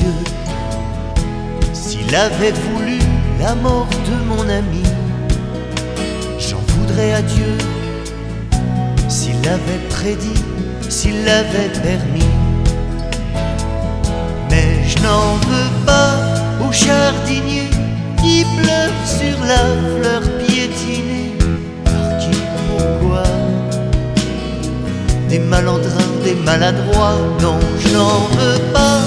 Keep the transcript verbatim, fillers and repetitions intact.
Dieu, s'il avait voulu la mort de mon ami, j'en voudrais à Dieu s'il l'avait prédit, s'il l'avait permis. Mais je n'en veux pas au jardinier qui pleure sur la fleur piétinée. Par qui, pourquoi? Des malandrins, des maladroits, non, je n'en veux pas